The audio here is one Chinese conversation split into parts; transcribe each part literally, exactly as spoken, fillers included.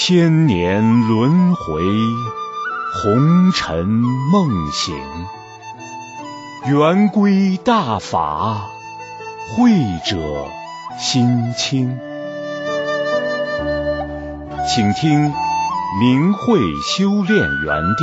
千年轮回，红尘梦醒，圆规大法，慧者心清。请听明慧修炼园地。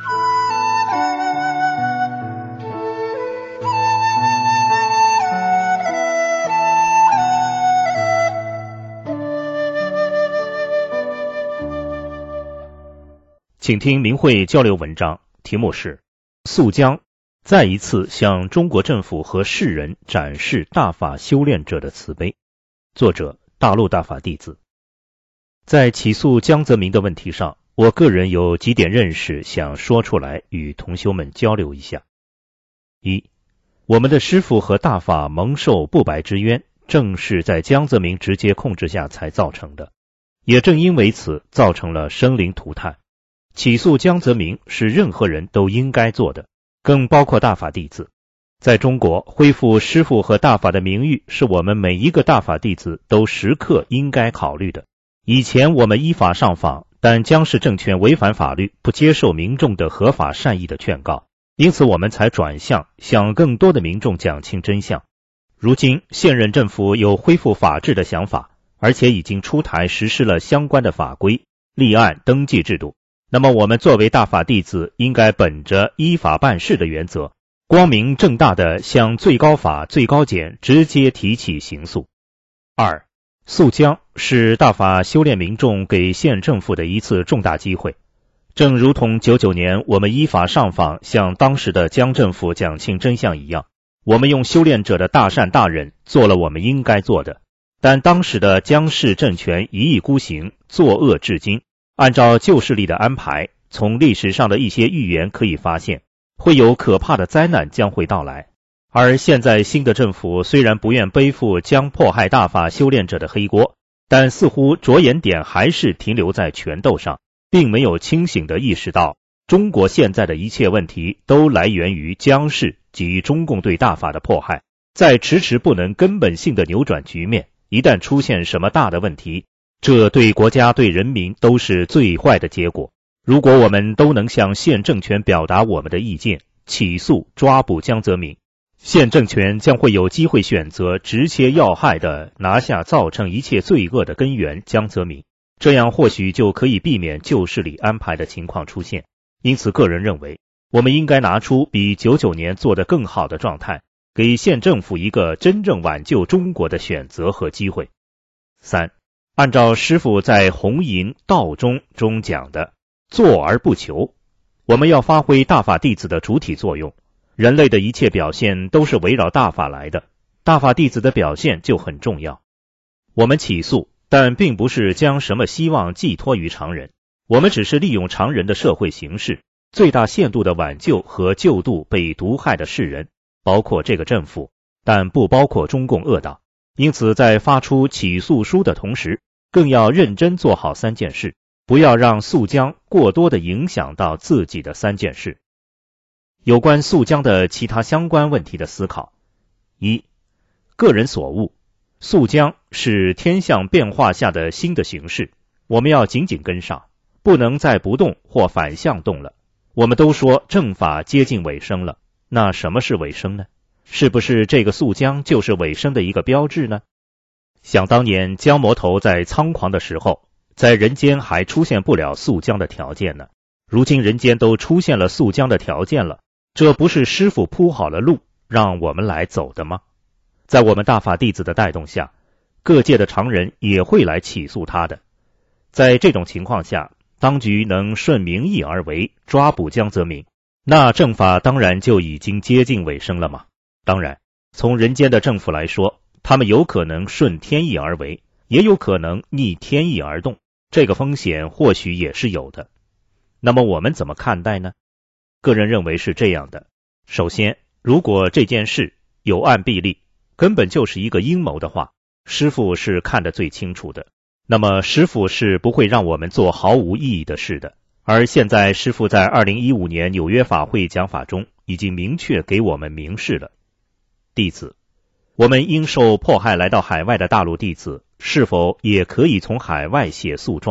请听明慧交流文章，题目是肃江再一次向中国政府和世人展示大法修炼者的慈悲。作者大陆大法弟子。在起诉江泽民的问题上，我个人有几点认识想说出来与同修们交流一下。一，我们的师父和大法蒙受不白之冤，正是在江泽民直接控制下才造成的，也正因为此造成了生灵涂炭。起诉江泽民是任何人都应该做的，更包括大法弟子。在中国，恢复师父和大法的名誉是我们每一个大法弟子都时刻应该考虑的。以前我们依法上访，但江氏政权违反法律，不接受民众的合法善意的劝告，因此我们才转向向更多的民众讲清真相。如今现任政府有恢复法治的想法，而且已经出台实施了相关的法规、立案登记制度。那么我们作为大法弟子，应该本着依法办事的原则，光明正大地向最高法、最高检直接提起刑诉。二，肃江是大法修炼民众给县政府的一次重大机会。正如同九九年我们依法上访向当时的江政府讲清真相一样，我们用修炼者的大善大忍做了我们应该做的。但当时的江氏政权一意孤行，作恶至今。按照旧势力的安排，从历史上的一些预言可以发现，会有可怕的灾难将会到来。而现在新的政府虽然不愿背负将迫害大法修炼者的黑锅，但似乎着眼点还是停留在拳头上，并没有清醒地意识到中国现在的一切问题都来源于江氏及中共对大法的迫害。在迟迟不能根本性的扭转局面，一旦出现什么大的问题，这对国家对人民都是最坏的结果。如果我们都能向现政权表达我们的意见，起诉抓捕江泽民，现政权将会有机会选择直切要害的拿下造成一切罪恶的根源江泽民，这样或许就可以避免旧势力安排的情况出现。因此个人认为，我们应该拿出比九九年做得更好的状态，给县政府一个真正挽救中国的选择和机会。三，按照师父在弘淫道中中讲的做而不求，我们要发挥大法弟子的主体作用。人类的一切表现都是围绕大法来的，大法弟子的表现就很重要。我们起诉，但并不是将什么希望寄托于常人，我们只是利用常人的社会形势，最大限度地挽救和救度被毒害的世人，包括这个政府，但不包括中共恶党。因此在发出起诉书的同时，更要认真做好三件事，不要让肃江过多地影响到自己的三件事。有关肃江的其他相关问题的思考。一，个人所悟，肃江是天象变化下的新的形势，我们要紧紧跟上，不能再不动或反向动了。我们都说正法接近尾声了，那什么是尾声呢？是不是这个肃江就是尾声的一个标志呢？想当年江魔头在猖狂的时候，在人间还出现不了肃江的条件呢。如今人间都出现了肃江的条件了，这不是师父铺好了路让我们来走的吗？在我们大法弟子的带动下，各界的常人也会来起诉他的。在这种情况下，当局能顺民意而为，抓捕江泽民，那正法当然就已经接近尾声了嘛。当然，从人间的政府来说，他们有可能顺天意而为，也有可能逆天意而动，这个风险或许也是有的。那么我们怎么看待呢？个人认为是这样的。首先，如果这件事有案必立，根本就是一个阴谋的话，师父是看得最清楚的。那么师父是不会让我们做毫无意义的事的。而现在师父在二零一五年纽约法会讲法中已经明确给我们明示了。弟子，我们因受迫害来到海外的大陆弟子，是否也可以从海外写诉状，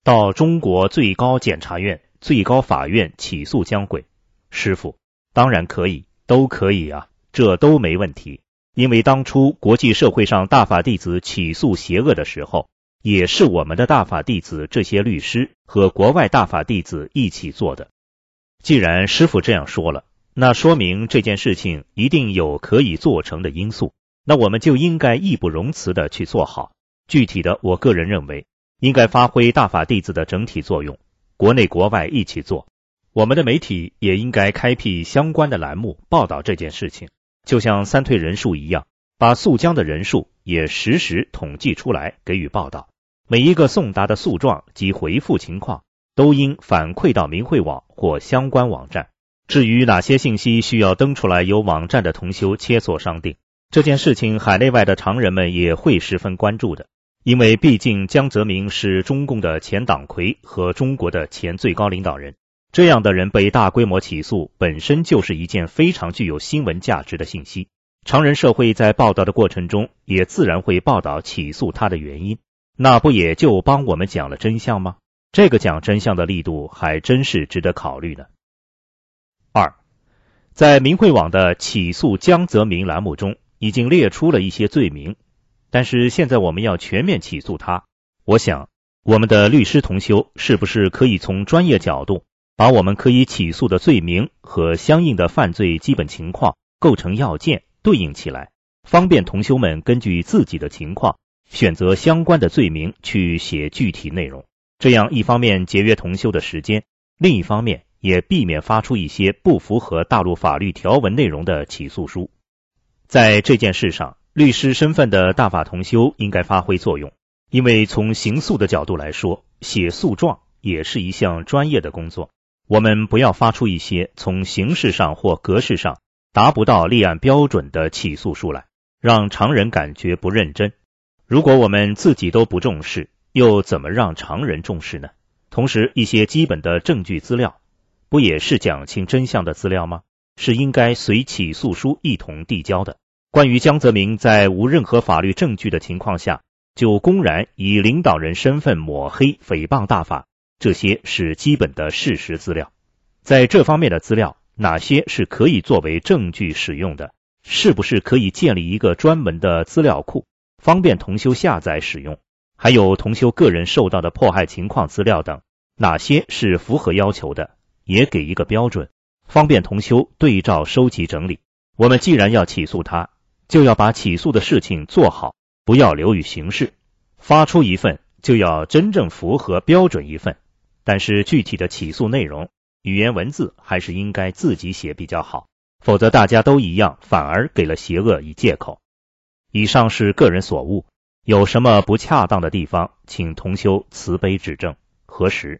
到中国最高检察院、最高法院起诉姜轨？师父，当然可以，都可以啊，这都没问题。因为当初国际社会上大法弟子起诉邪恶的时候，也是我们的大法弟子这些律师和国外大法弟子一起做的。既然师父这样说了，那说明这件事情一定有可以做成的因素，那我们就应该义不容辞的去做好。具体的，我个人认为应该发挥大法弟子的整体作用，国内国外一起做。我们的媒体也应该开辟相关的栏目报道这件事情，就像三退人数一样，把诉姜的人数也实时统计出来给予报道。每一个送达的诉状及回复情况都应反馈到明慧网或相关网站。至于哪些信息需要登出来由网站的同修切磋商定，这件事情海内外的常人们也会十分关注的。因为毕竟江泽民是中共的前党魁和中国的前最高领导人，这样的人被大规模起诉本身就是一件非常具有新闻价值的信息，常人社会在报道的过程中也自然会报道起诉他的原因，那不也就帮我们讲了真相吗？这个讲真相的力度还真是值得考虑呢。二，在明慧网的起诉江泽民栏目中已经列出了一些罪名，但是现在我们要全面起诉他，我想我们的律师同修是不是可以从专业角度把我们可以起诉的罪名和相应的犯罪基本情况、构成要件对应起来，方便同修们根据自己的情况选择相关的罪名去写具体内容，这样一方面节约同修的时间，另一方面也避免发出一些不符合大陆法律条文内容的起诉书。在这件事上，律师身份的大法同修应该发挥作用，因为从刑诉的角度来说，写诉状也是一项专业的工作，我们不要发出一些从形式上或格式上达不到立案标准的起诉书来，让常人感觉不认真。如果我们自己都不重视，又怎么让常人重视呢？同时，一些基本的证据资料不也是讲清真相的资料吗？是应该随起诉书一同递交的。关于江泽民在无任何法律证据的情况下就公然以领导人身份抹黑诽谤大法，这些是基本的事实资料。在这方面的资料，哪些是可以作为证据使用的？是不是可以建立一个专门的资料库，方便同修下载使用？还有同修个人受到的迫害情况资料等，哪些是符合要求的，也给一个标准，方便同修对照收集整理。我们既然要起诉他，就要把起诉的事情做好，不要流于形式。发出一份就要真正符合标准一份，但是具体的起诉内容，语言文字还是应该自己写比较好，否则大家都一样，反而给了邪恶以借口。以上是个人所悟，有什么不恰当的地方，请同修慈悲指正，核实。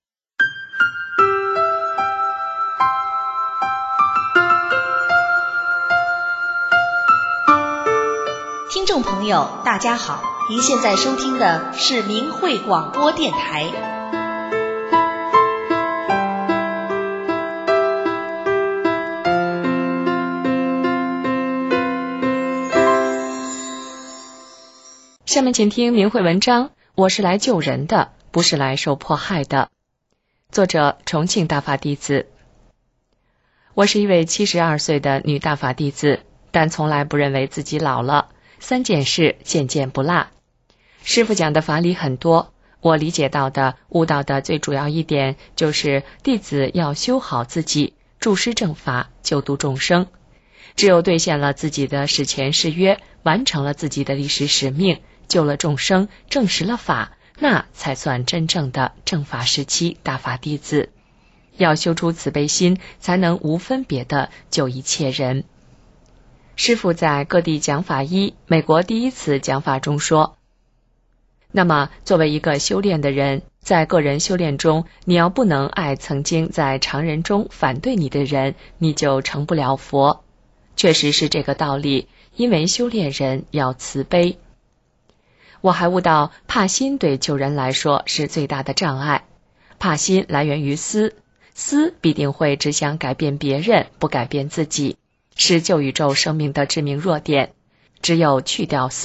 听众朋友大家好，您现在收听的是明慧广播电台。 下面请听明慧文章，我是来救人的，不是来受迫害的。作者重庆大法弟子。我是一位七十二岁的女大法弟子，但从来不认为自己老了，三件事件件不落。师父讲的法理很多，我理解到的悟到的最主要一点就是弟子要修好自己，注师正法，救度众生。只有兑现了自己的誓前誓约，完成了自己的历史使命，救了众生，证实了法，那才算真正的正法时期大法弟子。要修出慈悲心，才能无分别的救一切人。师父在各地讲法一美国第一次讲法中说，那么作为一个修炼的人，在个人修炼中，你要不能爱曾经在常人中反对你的人，你就成不了佛。确实是这个道理，因为修炼人要慈悲。我还悟到，怕心对救人来说是最大的障碍。怕心来源于私，私必定会只想改变别人，不改变自己，是旧宇宙生命的致命弱点。只有去掉私，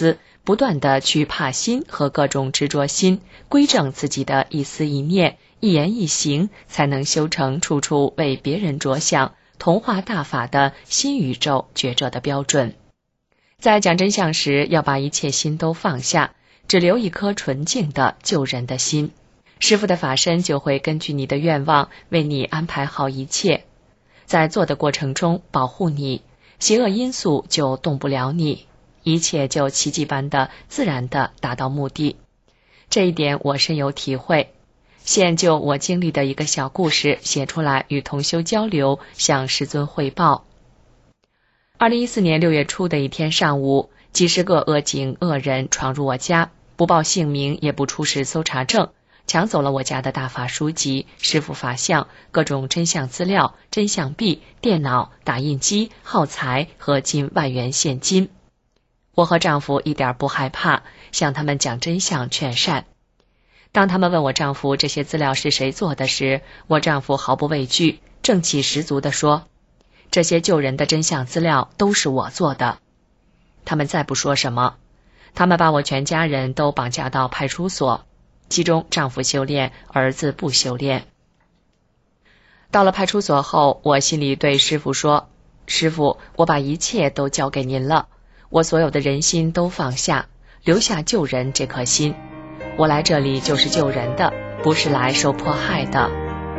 不断地去怕心和各种执着心，归正自己的一思一念、一言一行，才能修成处处为别人着想、同化大法的新宇宙觉者的标准。在讲真相时，要把一切心都放下，只留一颗纯净的救人的心。师父的法身就会根据你的愿望为你安排好一切，在做的过程中保护你，邪恶因素就动不了你，一切就奇迹般的自然的达到目的。这一点我深有体会，现就我经历的一个小故事写出来与同修交流，向师尊汇报。二零一四年六月初的一天上午，几十个恶警恶人闯入我家，不报姓名也不出示搜查证，抢走了我家的大法书籍、师父法像、各种真相资料、真相币、电脑、打印机、耗材和近万元现金。我和丈夫一点不害怕，向他们讲真相劝善。当他们问我丈夫这些资料是谁做的时，我丈夫毫不畏惧，正气十足地说，这些救人的真相资料都是我做的。他们再不说什么，他们把我全家人都绑架到派出所，其中丈夫修炼，儿子不修炼。到了派出所后，我心里对师父说，师父，我把一切都交给您了，我所有的人心都放下，留下救人这颗心。我来这里就是救人的，不是来受迫害的。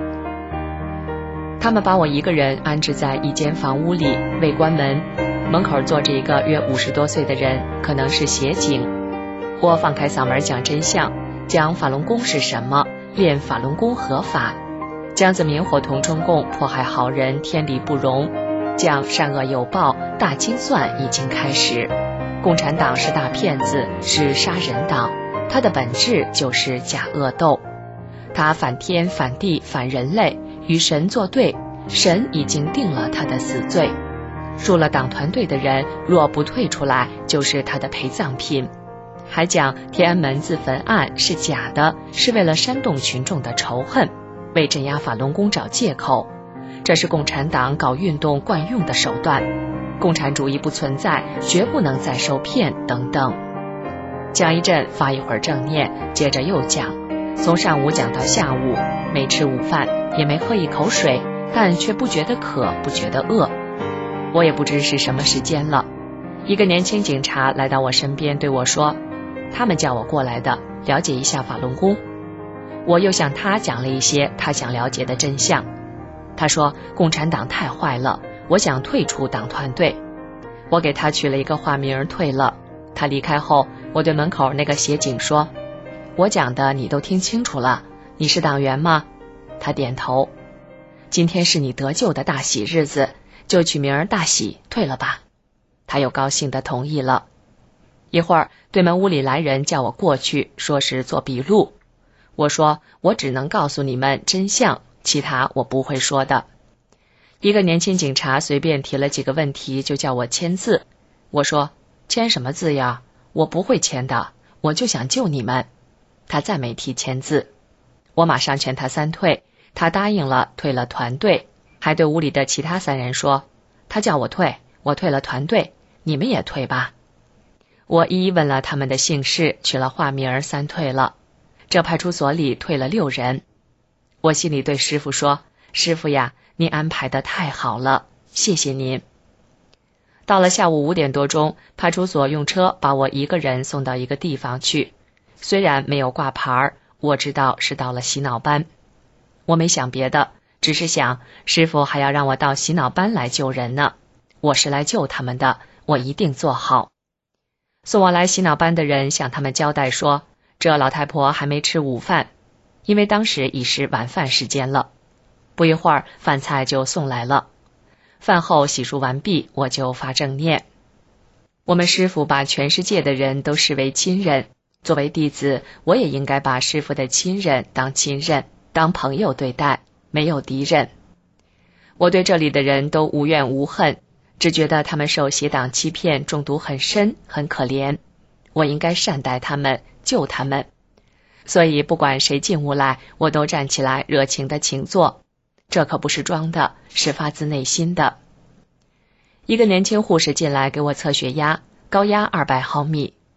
他们把我一个人安置在一间房屋里，未关门，门口坐着一个约五十多岁的人，可能是协警。我放开嗓门讲真相，讲法轮功是什么，练法轮功合法，江泽民伙同中共迫害好人天理不容，讲善恶有报，大清算已经开始，共产党是大骗子，是杀人党，它的本质就是假恶斗，它反天反地反人类，与神作对，神已经定了他的死罪，入了党团队的人若不退出来，就是他的陪葬品。还讲天安门自焚案是假的，是为了煽动群众的仇恨，为镇压法轮功找借口，这是共产党搞运动惯用的手段，共产主义不存在，绝不能再受骗等等。讲一阵发一会儿正念，接着又讲，从上午讲到下午，没吃午饭，也没喝一口水，但却不觉得渴，不觉得饿。我也不知是什么时间了，一个年轻警察来到我身边对我说，他们叫我过来的，了解一下法轮功。我又向他讲了一些他想了解的真相。他说共产党太坏了，我想退出党团队。我给他取了一个化名退了。他离开后，我对门口那个协警说，我讲的你都听清楚了，你是党员吗？他点头。今天是你得救的大喜日子，就取名大喜，退了吧。他又高兴地同意了。一会儿对门屋里来人叫我过去，说是做笔录。我说我只能告诉你们真相，其他我不会说的。一个年轻警察随便提了几个问题就叫我签字。我说签什么字呀？我不会签的，我就想救你们。他再没提签字。我马上劝他三退，他答应了，退了团队，还对屋里的其他三人说，他叫我退，我退了团队，你们也退吧。我一一问了他们的姓氏，取了化名，三退了。这派出所里退了六人。我心里对师父说，师父呀，您安排的太好了，谢谢您。到了下午五点多钟，派出所用车把我一个人送到一个地方去，虽然没有挂牌，我知道是到了洗脑班。我没想别的，只是想师父还要让我到洗脑班来救人呢，我是来救他们的，我一定做好。送我来洗脑班的人向他们交代说，这老太婆还没吃午饭，因为当时已是晚饭时间了。不一会儿饭菜就送来了，饭后洗漱完毕，我就发正念。我们师父把全世界的人都视为亲人，作为弟子，我也应该把师父的亲人当亲人，当朋友对待，没有敌人。我对这里的人都无怨无恨，只觉得他们受邪党欺骗，中毒很深，很可怜，我应该善待他们，救他们。所以不管谁进屋来，我都站起来热情地请坐，这可不是装的，是发自内心的。一个年轻护士进来给我测血压，高压二百毫米。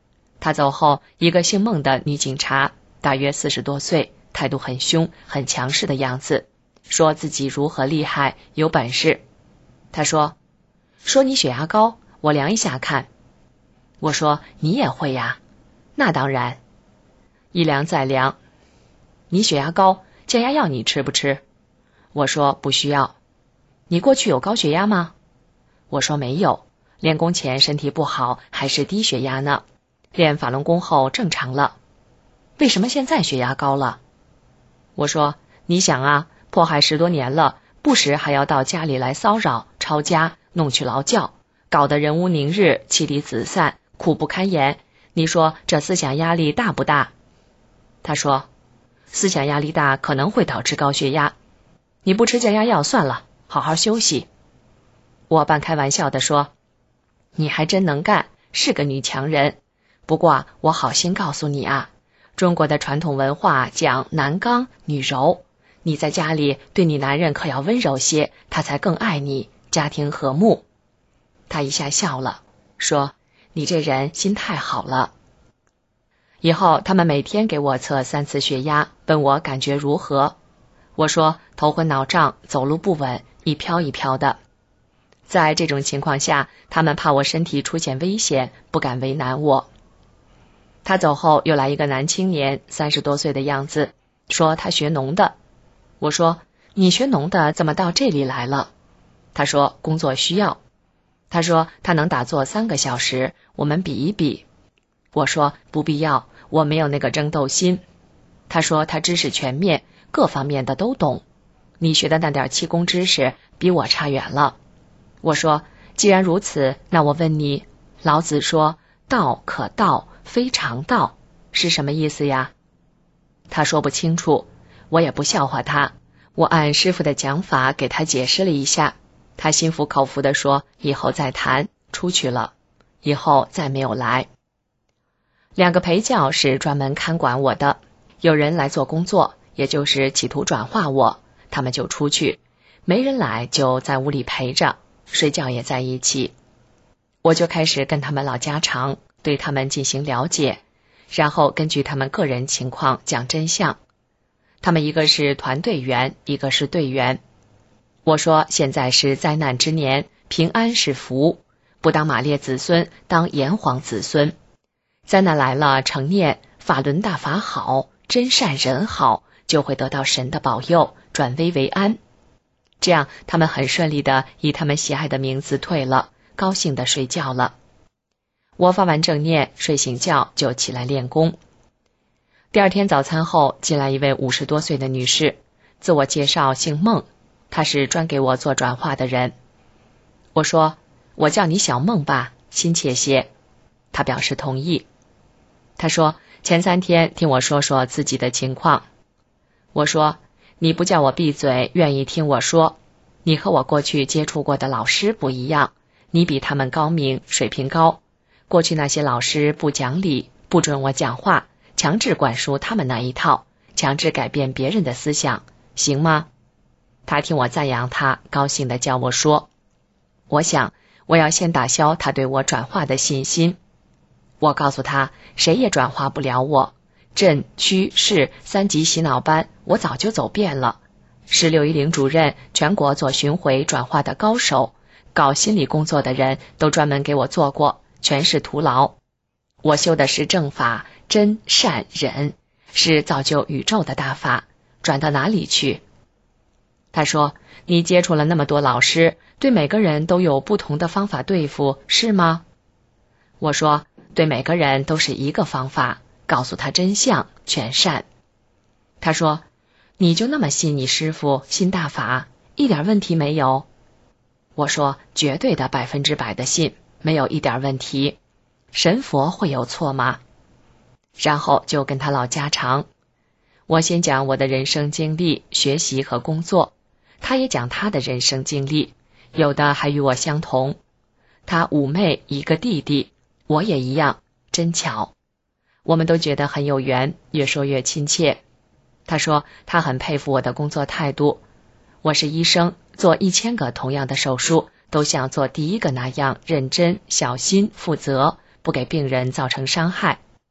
他走后，一个姓孟的女警察，大约四十多岁，态度很凶，很强势的样子，说自己如何厉害，有本事。他说，说你血压高，我量一下看。我说，你也会呀？那当然。一量再量，你血压高，降压药你吃不吃？我说不需要。你过去有高血压吗？我说没有，练功前身体不好，还是低血压呢，练法轮功后正常了。为什么现在血压高了？我说，你想啊，迫害十多年了，不时还要到家里来骚扰、抄家、弄去劳教，搞得人无宁日，妻离子散，苦不堪言。你说这思想压力大不大？他说，思想压力大可能会导致高血压，你不吃降压药算了，好好休息。我半开玩笑地说，你还真能干，是个女强人。不过我好心告诉你啊，中国的传统文化讲男刚女柔，你在家里对你男人可要温柔些，他才更爱你，家庭和睦。他一下笑了，说，你这人心太好了。以后他们每天给我测三次血压，问我感觉如何。我说，头昏脑胀，走路不稳，一飘一飘的。在这种情况下，他们怕我身体出现危险，不敢为难我。他走后，又来一个男青年，三十多岁的样子，说他学农的。我说，你学农的怎么到这里来了？他说，工作需要。他说他能打坐三个小时，我们比一比。我说不必要，我没有那个争斗心。他说他知识全面，各方面的都懂，你学的那点气功知识比我差远了。我说，既然如此，那我问你，老子说道可道，非常道，是什么意思呀？他说不清楚，我也不笑话他，我按师父的讲法给他解释了一下，他心服口服地说以后再谈，出去了，以后再没有来。两个陪教是专门看管我的，有人来做工作，也就是企图转化我，他们就出去，没人来就在屋里陪着，睡觉也在一起。我就开始跟他们唠家常，对他们进行了解，然后根据他们个人情况讲真相。他们一个是团队员，一个是队员。我说现在是灾难之年，平安是福，不当马列子孙，当炎黄子孙。灾难来了，成念法轮大法好，真善人好，就会得到神的保佑，转危为安。这样他们很顺利的以他们喜爱的名字退了，高兴的睡觉了。我发完正念，睡醒觉就起来练功。第二天早餐后，进来一位五十多岁的女士，自我介绍姓孟，她是专给我做转化的人。我说，我叫你小孟吧，亲切些。她表示同意。她说，前三天听我说说自己的情况。我说，你不叫我闭嘴，愿意听我说，你和我过去接触过的老师不一样，你比他们高明，水平高。过去那些老师不讲理，不准我讲话，强制灌输他们那一套，强制改变别人的思想，行吗？他听我赞扬他，高兴地叫我说。我想，我要先打消他对我转化的信心。我告诉他，谁也转化不了我，镇区市三级洗脑班我早就走遍了，是六一零主任，全国做巡回转化的高手，搞心理工作的人都专门给我做过，全是徒劳。我修的是正法，真善忍，是造就宇宙的大法，转到哪里去？他说，你接触了那么多老师，对每个人都有不同的方法对付，是吗？我说，对每个人都是一个方法，告诉他真相，全善。他说，你就那么信你师父，信大法，一点问题没有？我说，绝对的百分之百的信，没有一点问题。神佛会有错吗？然后就跟他唠家常。我先讲我的人生经历、学习和工作，他也讲他的人生经历，有的还与我相同。他五妹一个弟弟，我也一样，真巧。我们都觉得很有缘，越说越亲切。他说他很佩服我的工作态度。我是医生，做一千个同样的手术，都像做第一个那样认真、小心、负责，不给病人造成伤害。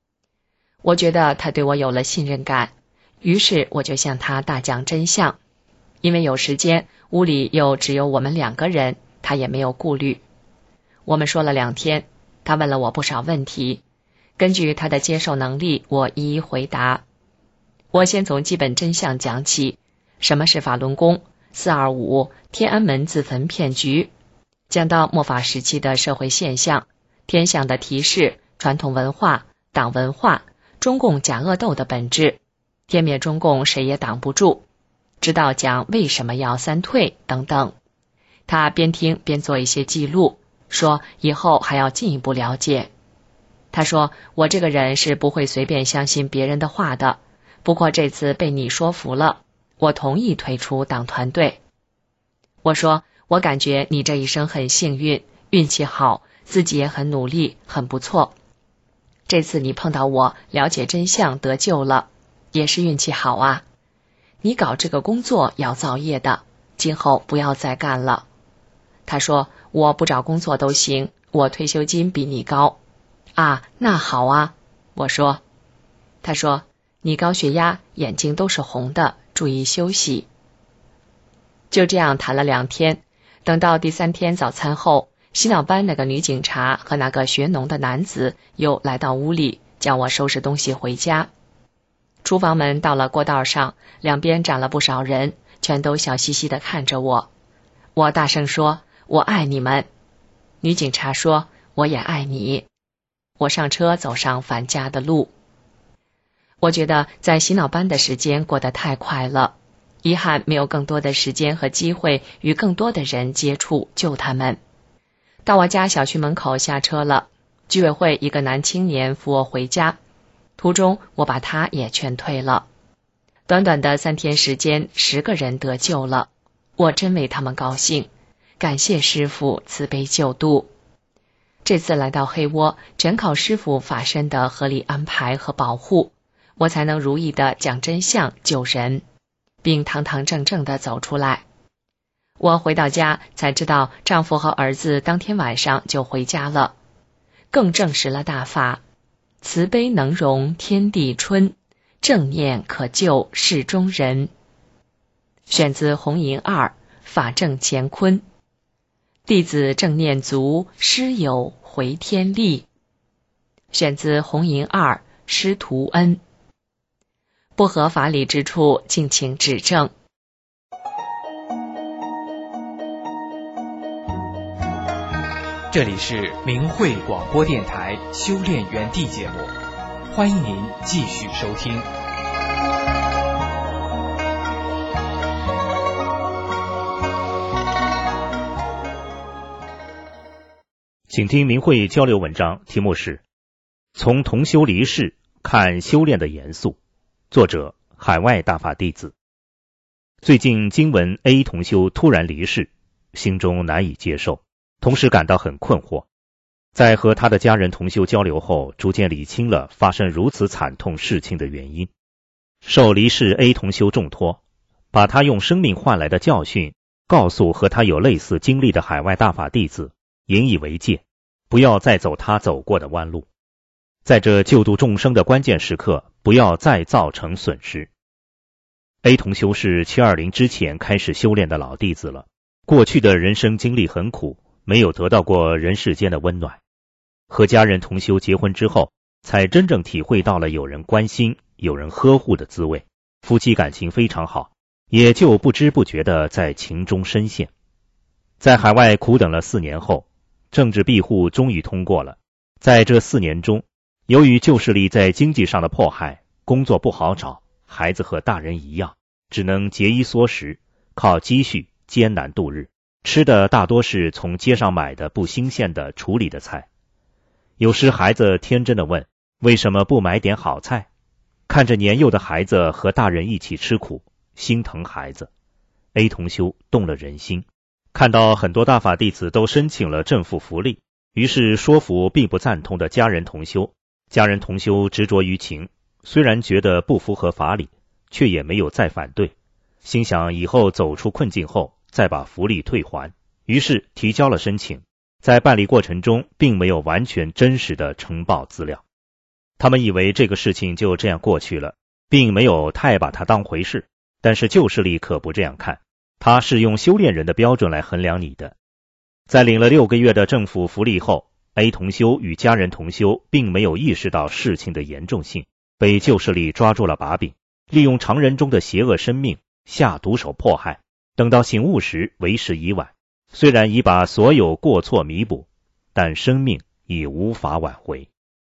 我觉得他对我有了信任感，于是我就向他大讲真相。因为有时间，屋里又只有我们两个人，他也没有顾虑。我们说了两天，他问了我不少问题，根据他的接受能力，我一一回答。我先从基本真相讲起，什么是法轮功、四二五、天安门自焚骗局，讲到末法时期的社会现象、天象的提示、传统文化、党文化、中共假恶斗的本质，天灭中共谁也挡不住，直到讲为什么要三退等等。他边听边做一些记录，说以后还要进一步了解。他说我这个人是不会随便相信别人的话的，不过这次被你说服了，我同意退出党团队。我说我感觉你这一生很幸运，运气好，自己也很努力，很不错。这次你碰到我，了解真相得救了，也是运气好啊。你搞这个工作要造业的，今后不要再干了。他说我不找工作都行，我退休金比你高。啊，那好啊。我说。他说你高血压，眼睛都是红的，注意休息。就这样谈了两天，等到第三天早餐后，洗脑班那个女警察和那个学农的男子又来到屋里，叫我收拾东西回家。厨房门到了过道上，两边站了不少人，全都笑嘻嘻地看着我。我大声说，我爱你们。女警察说，我也爱你。我上车走上返家的路。我觉得在洗脑班的时间过得太快了，遗憾没有更多的时间和机会与更多的人接触，救他们。到我家小区门口下车了，居委会一个男青年扶我回家，途中我把他也劝退了。短短的三天时间，十个人得救了，我真为他们高兴，感谢师父慈悲救度。这次来到黑窝，全靠师父法身的合理安排和保护，我才能如意的讲真相救人，并堂堂正正的走出来。我回到家才知道，丈夫和儿子当天晚上就回家了，更证实了大法，慈悲能容天地春，正念可救世中人。选自红银二，法正乾坤。弟子正念足，师友回天力。选自红银二，师徒恩。不合法理之处，敬请指正。 这里是明慧广播电台修炼园地节目，欢迎您继续收听。 请听明慧交流文章，题目是从同修离世看修炼的严肃，作者海外大法弟子。最近经闻 A 同修突然离世，心中难以接受，同时感到很困惑。在和他的家人同修交流后，逐渐理清了发生如此惨痛事情的原因。受离世 A 同修重托，把他用生命换来的教训告诉和他有类似经历的海外大法弟子，引以为戒，不要再走他走过的弯路。在这救度众生的关键时刻，不要再造成损失。A 同修是七二零之前开始修炼的老弟子了，过去的人生经历很苦，没有得到过人世间的温暖。和家人同修结婚之后，才真正体会到了有人关心、有人呵护的滋味，夫妻感情非常好，也就不知不觉地在情中深陷。在海外苦等了四年后，政治庇护终于通过了。在这四年中，由于旧势力在经济上的迫害，工作不好找，孩子和大人一样，只能节衣缩食，靠积蓄艰难度日，吃的大多是从街上买的不新鲜的处理的菜。有时孩子天真地问，为什么不买点好菜？看着年幼的孩子和大人一起吃苦，心疼孩子， A 同修动了人心。看到很多大法弟子都申请了政府福利，于是说服并不赞同的家人同修。家人同修执着于情，虽然觉得不符合法理，却也没有再反对，心想以后走出困境后再把福利退还，于是提交了申请。在办理过程中并没有完全真实的呈报资料。 他们以为这个事情就这样过去了，并没有太把它当回事。但是旧势力可不这样看，他是用修炼人的标准来衡量你的。在领了六个月的政府福利后， A 同修与家人同修并没有意识到事情的严重性，被旧势力抓住了把柄，利用常人中的邪恶生命下毒手迫害。等到醒悟时，为时已晚。虽然已把所有过错弥补，但生命已无法挽回。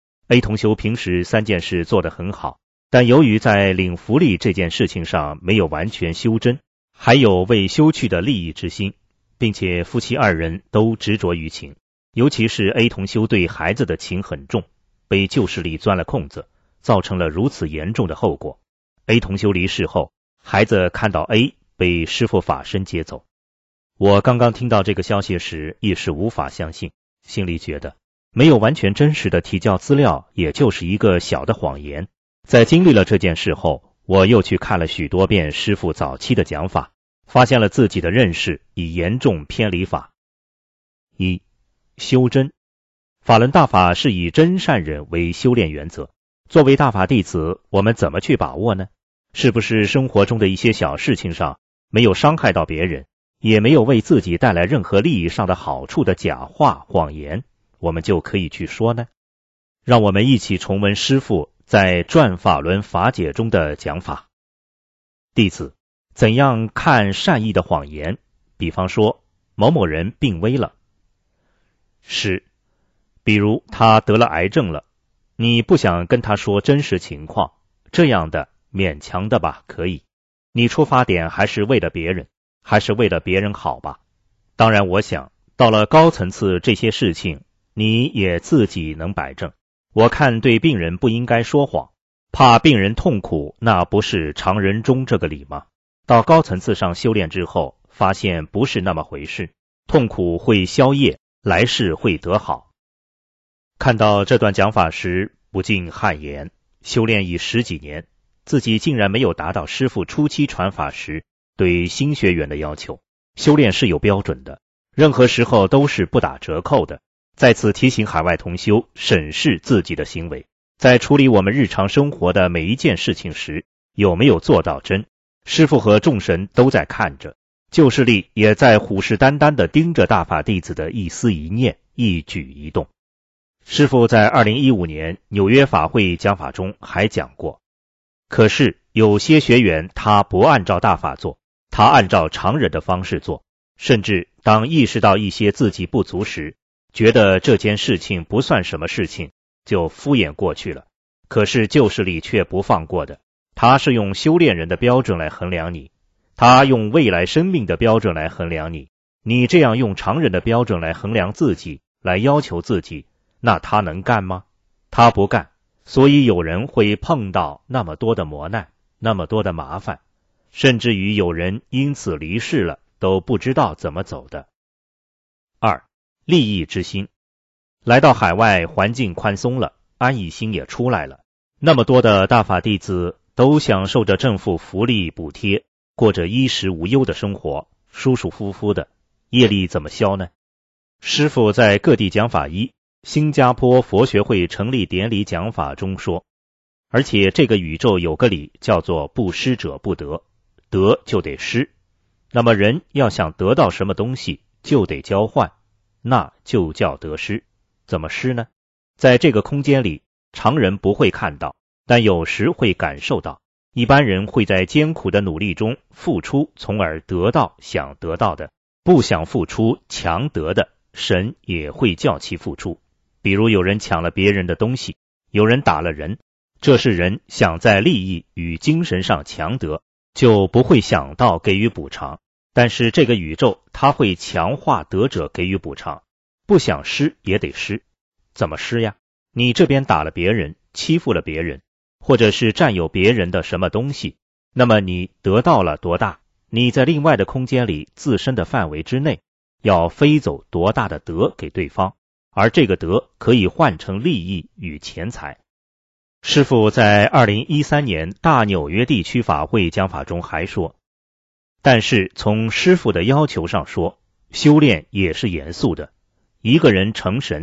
A 同修平时三件事做得很好，但由于在领福利这件事情上没有完全修真，还有未修去的利益之心，并且夫妻二人都执着于情，尤其是 A 同修对孩子的情很重，被旧势力钻了空子，造成了如此严重的后果。 A 同修离世后，孩子看到 A 被师父法身接走。我刚刚听到这个消息时，一时无法相信，心里觉得没有完全真实的提交资料，也就是一个小的谎言。在经历了这件事后，我又去看了许多遍师父早期的讲法，发现了自己的认识已严重偏离法。一、修真。法轮大法是以真善忍为修炼原则，作为大法弟子，我们怎么去把握呢？是不是生活中的一些小事情上没有伤害到别人，也没有为自己带来任何利益上的好处的假话谎言，我们就可以去说呢？让我们一起重温师父在《转法轮法解》中的讲法。弟子怎样看善意的谎言？比方说某某人病危了，是比如他得了癌症了，你不想跟他说真实情况，这样的勉强的吧，可以，你出发点还是为了别人，还是为了别人好吧。当然我想到了高层次，这些事情你也自己能摆正。我看对病人不应该说谎，怕病人痛苦，那不是常人中这个理吗？到高层次上修炼之后，发现不是那么回事，痛苦会消业，来世会得好。看到这段讲法时，不禁汗颜，修炼已十几年，自己竟然没有达到师父初期传法时对新学员的要求。修炼是有标准的，任何时候都是不打折扣的。在此提醒海外同修审视自己的行为，在处理我们日常生活的每一件事情时，有没有做到真？师父和众神都在看着，旧势力也在虎视眈眈地盯着大法弟子的一思一念、一举一动。师父在二零一五年纽约法会讲法中还讲过，可是有些学员他不按照大法做，他按照常人的方式做，甚至当意识到一些自己不足时，觉得这件事情不算什么事情，就敷衍过去了。可是旧势力却不放过的，他是用修炼人的标准来衡量你，他用未来生命的标准来衡量你，你这样用常人的标准来衡量自己，来要求自己，那他能干吗？他不干，所以有人会碰到那么多的磨难，那么多的麻烦，甚至于有人因此离世了，都不知道怎么走的。二、利益之心。来到海外，环境宽松了，安逸心也出来了，那么多的大法弟子都享受着政府福利补贴，过着衣食无忧的生活，舒舒服服的，业力怎么消呢？师父在各地讲法一新加坡佛学会成立典礼讲法中说，而且这个宇宙有个理叫做不施者不得，得就得施，那么人要想得到什么东西就得交换，那就叫得失。怎么施呢？在这个空间里，常人不会看到，但有时会感受到。一般人会在艰苦的努力中付出，从而得到想得到的，不想付出强得的，神也会叫其付出。比如有人抢了别人的东西，有人打了人，这是人想在利益与精神上强得，就不会想到给予补偿。但是这个宇宙它会强化得者给予补偿，不想施也得施。怎么施呀？你这边打了别人，欺负了别人，或者是占有别人的什么东西，那么你得到了多大？你在另外的空间里自身的范围之内，要飞走多大的德给对方，而这个德可以换成利益与钱财。师父在二零一三年大纽约地区法会讲法中还说，但是从师父的要求上说，修炼也是严肃的。一个人成神，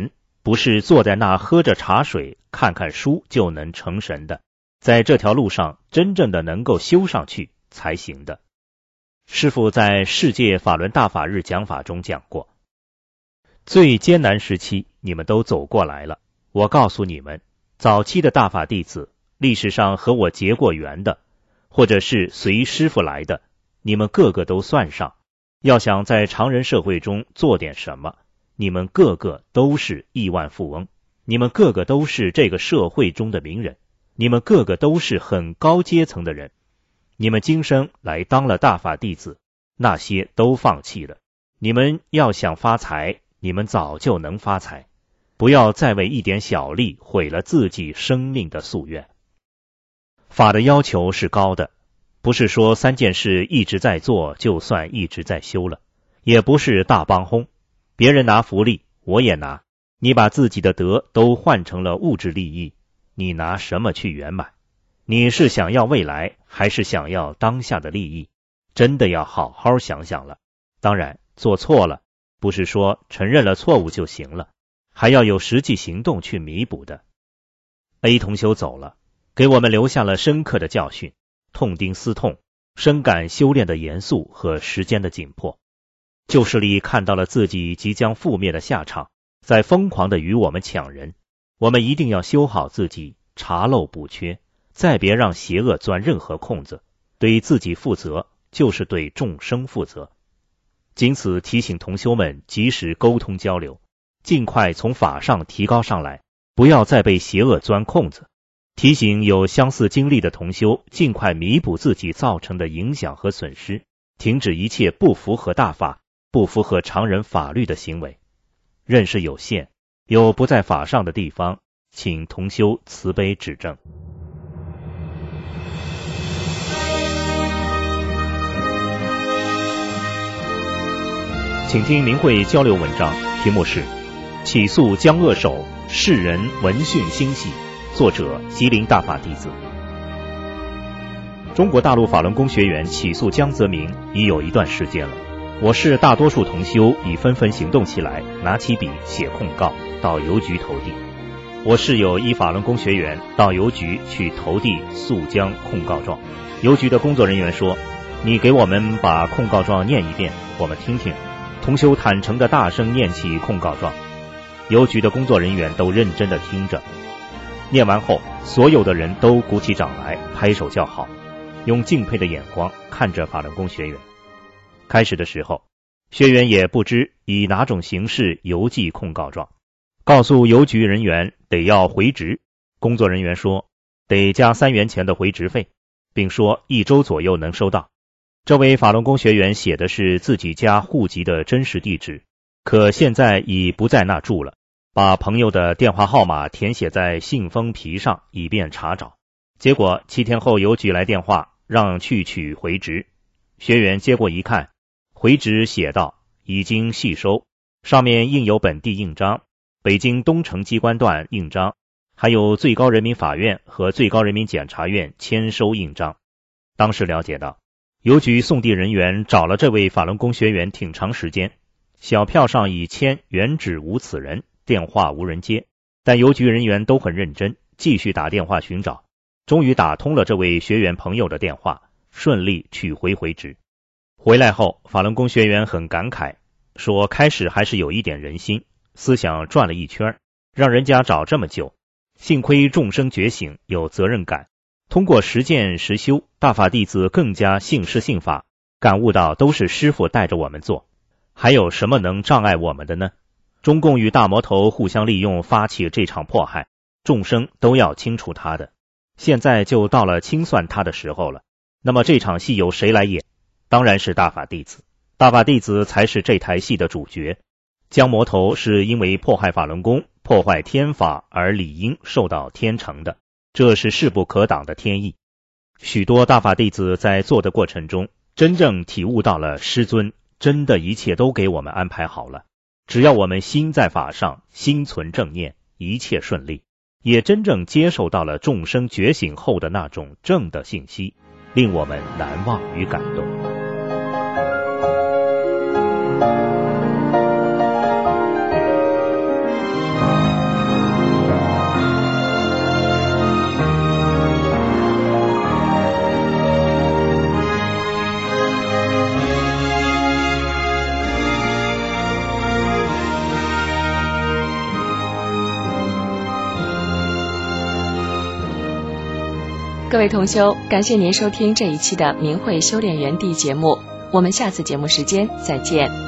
不是坐在那喝着茶水看看书就能成神的，在这条路上真正的能够修上去才行的。师父在世界法轮大法日讲法中讲过，最艰难时期你们都走过来了，我告诉你们，早期的大法弟子，历史上和我结过缘的，或者是随师父来的，你们个个都算上，要想在常人社会中做点什么，你们个个都是亿万富翁，你们个个都是这个社会中的名人，你们个个都是很高阶层的人，你们今生来当了大法弟子，那些都放弃了。你们要想发财，你们早就能发财，不要再为一点小利毁了自己生命的夙愿。法的要求是高的，不是说三件事一直在做就算一直在修了，也不是大帮轰，别人拿福利我也拿，你把自己的德都换成了物质利益，你拿什么去圆满？你是想要未来，还是想要当下的利益？真的要好好想想了。当然，做错了，不是说承认了错误就行了，还要有实际行动去弥补的。A 同修走了，给我们留下了深刻的教训，痛定思痛，深感修炼的严肃和时间的紧迫。旧势力看到了自己即将覆灭的下场，在疯狂地与我们抢人，我们一定要修好自己，查漏补缺，再别让邪恶钻任何空子，对自己负责，就是对众生负责。仅此提醒同修们及时沟通交流，尽快从法上提高上来，不要再被邪恶钻空子。提醒有相似经历的同修尽快弥补自己造成的影响和损失，停止一切不符合大法、不符合常人法律的行为。认识有限，有不在法上的地方，请同修慈悲指正。请听明慧交流文章，题目是起诉江恶手，世人闻讯欣喜，作者吉林大法弟子。中国大陆法轮功学员起诉江泽民已有一段时间了，我市大多数同修已纷纷行动起来，拿起笔写控告，到邮局投递。我市有一法轮功学员到邮局去投递诉江控告状，邮局的工作人员说，你给我们把控告状念一遍，我们听听。同修坦诚地大声念起控告状，邮局的工作人员都认真地听着。念完后，所有的人都鼓起掌来，拍手叫好，用敬佩的眼光看着法轮功学员。开始的时候，学员也不知以哪种形式邮寄控告状，告诉邮局人员得要回执，工作人员说得加三元钱的回执费，并说一周左右能收到。这位法轮功学员写的是自己家户籍的真实地址，可现在已不在那住了，把朋友的电话号码填写在信封皮上，以便查找。结果七天后邮局来电话，让去取回执。学员接过一看，回执写道已经细收，上面印有本地印章、北京东城机关段印章，还有最高人民法院和最高人民检察院签收印章。当时了解到，邮局送递人员找了这位法轮功学员挺长时间，小票上已签原址无此人，电话无人接，但邮局人员都很认真，继续打电话寻找，终于打通了这位学员朋友的电话，顺利取回回执。回来后，法轮功学员很感慨，说开始还是有一点人心，思想转了一圈，让人家找这么久，幸亏众生觉醒，有责任感，通过实践实修，大法弟子更加信师信法，感悟到都是师父带着我们做，还有什么能障碍我们的呢？中共与大魔头互相利用，发起这场迫害，众生都要清除他的，现在就到了清算他的时候了。那么这场戏由谁来演？当然是大法弟子，大法弟子才是这台戏的主角。江魔头是因为迫害法轮功，破坏天法而理应受到天惩的，这是势不可挡的天意。许多大法弟子在做的过程中，真正体悟到了师尊真的一切都给我们安排好了，只要我们心在法上，心存正念，一切顺利，也真正接受到了众生觉醒后的那种正的信息，令我们难忘与感动。 各位同修，感谢您收听这一期的明慧修炼园地节目，我们下次节目时间再见。